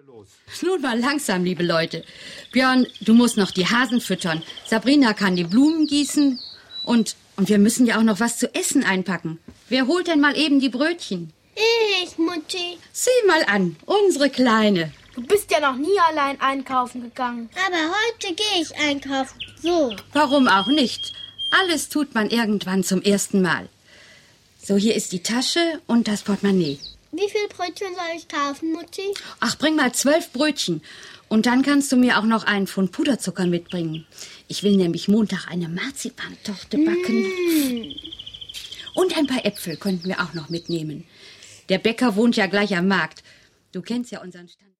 Nun mal langsam, liebe Leute. Björn, du musst noch die Hasen füttern. Sabrina kann die Blumen gießen. Und wir müssen ja auch noch was zu essen einpacken. Wer holt denn mal eben die Brötchen? Ich, Mutti. Sieh mal an, unsere Kleine. Du bist ja noch nie allein einkaufen gegangen. Aber heute gehe ich einkaufen. So. Warum auch nicht? Alles tut man irgendwann zum ersten Mal. So, hier ist die Tasche und das Portemonnaie. Wie viel Brötchen soll ich kaufen, Mutti? Ach, bring mal 12 Brötchen. Und dann kannst du mir auch noch einen Pfund Puderzucker mitbringen. Ich will nämlich Montag eine Marzipantorte backen. Und ein paar Äpfel könnten wir auch noch mitnehmen. Der Bäcker wohnt ja gleich am Markt. Du kennst ja unseren Stand.